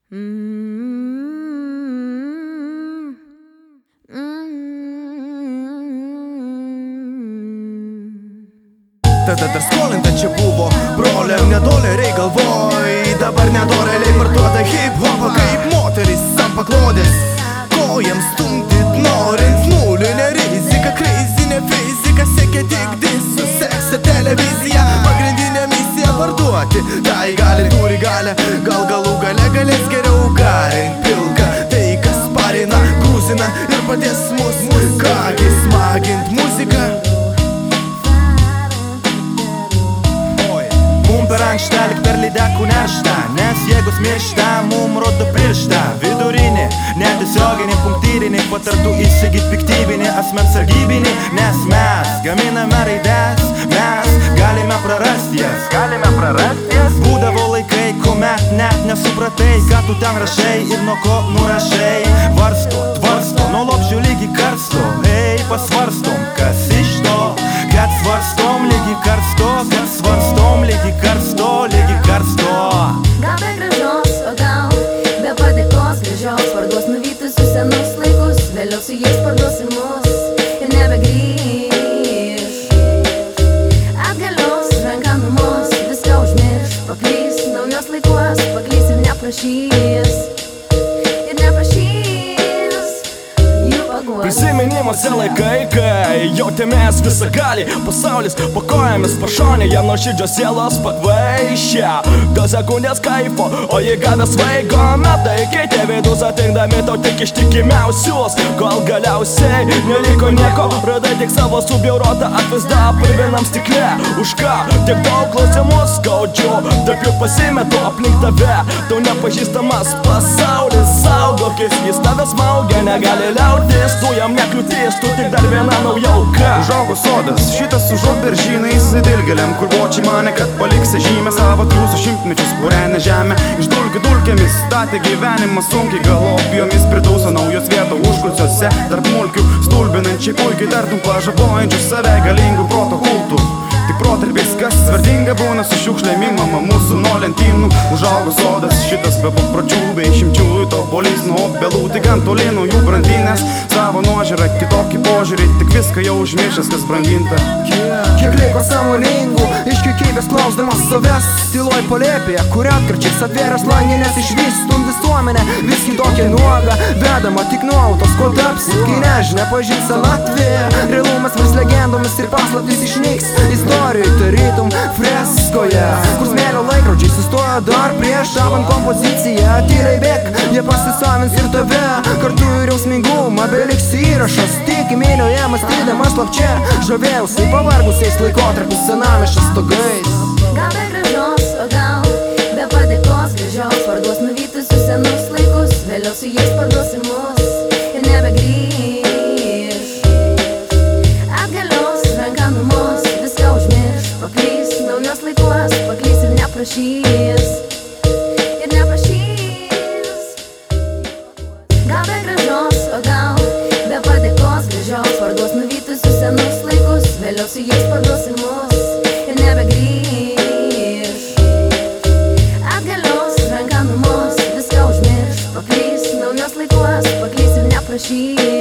Tada dar skolinta čia buvo broliam nedoleriai galvoj. Dabar nedoreliai parduoda hip-hopą kaip moteris ant paklodės. Kojam stumdyt norint nulinė rizika, krizinė fizika, siekia tik disų, seksą, televiziją. Pagrindinė misija parduoti, tai gali, turi galę, gal galų gale galės geriau garint pilką. Tai kas parina, grūzina ir padės mus, kągi smagint muziką. Per ankštą, lik per lydekų neštą, nes jėgos miršta, mum rodo pirštą. Vidurinį, netiesioginį, punktyrinį, patartų įsigyt piktybinį, asmens sargybinį. Nes mes gaminame raides, mes galime prarasti jas. Būdavo laikai, kuomet net nesupratai, ką tu ten rašai ir nuo ko nurašai. Varsto, tvarsto, nuo lopšių lygi karsto. Hei, pasvarstom, kas iš to, kad svarstom lygi karsto, kad svarstom lygi karsto, lygi karsto. Gal be gražios, o gal be padėkos gražios, parduos nuvytusius senus laikus, vėliau su jais parduos ir mus ir nebegrįš. Atgalios ranka numos, viską užmirš, paklys naujos laikos, paklys ir neprašys. Prisiminimuose laikai, kai jautėmės visą gali, pasaulis po kojomis pašonėje, nuoširdžios sielos pakvaišė. Gal sekundės kaifo, o jei gavęs vaiko metai, keitė veidus atrinkdami tau tik ištikimiausius. Kol galiausiai neliko nieko, radai tik savo subjaurotą atvaizdą purvinam stikle. Už ką tiek daug klausimų skaudžių, tarp jų pasimetu aplink tave. Tau nepažįstamas pasaulis, saugokis, jis tave smaugia, negali liautis. Tu jam nekliūtis, tu tik dar viena nauja auka. Užaugo sodas, šitas užuot beržynais dilgėliam, kur vočiai mane, kad paliksi žymę savo trūsų šimtmečius purenę žemę. Iš dulkių dulkėmis statė gyvenimą sunkiai, galopijomis pridauso naujos vietos užkulsiuose. Tarp mulkių stulbinančiai puikiai tartum pažabojančių save galingų proto kultų. Tik protarpiais kas vertinga būna su šiukšlėm imama mūsų nuo lentynų. Užaugo sodas, šitas be papročių, be išimčių, topoliais nuo obelų, tik ant toli nuo jų brandinės. Savo nuožiūrą, kitokį požiūrį, tik viską jau užmiršęs, kas branginta. Kiek liko sąmoningų, iš kiekybės klausdamas savęs, tyloj palėpėje, kur atkarčiais atvėręs langinės išvystum visuomenę. Vis kitokia nuoga, vedama tik nuautos, ko tapsi, kai nežinia pažins senatvė. Realumas vis legendomis ir paslaptys išnyks istorijoj, tarytum freskoje, kur smėlio laikrodžiai sustojo dar prieš šavant kompoziciją. Tyliai bėk, jie pasisavins ir tave, kartu ir jausmingumą beliks įrašas. Tik minioje mąstydamas slapčia, žavėjausi pavargusiais laikotarpius senamiesčio stogais. Gal be gražios, o gal be padėkos gražios, parduos nuvytusius senus laikus, vėliau su jais parduos ir mus ir nebegrįš. Atgalios ranka numos, viską užmirš, paklys naujos laikos, paklys ir neprašys. Gal be gražios, o gal be padėkos gražios, parduos nuvytusius senus laikus, vėliau su jais parduos ir mus ir nebegrįš. Atgalios ranka numos, viską užmirš, paklys naujos laikos, paklys ir neprašys.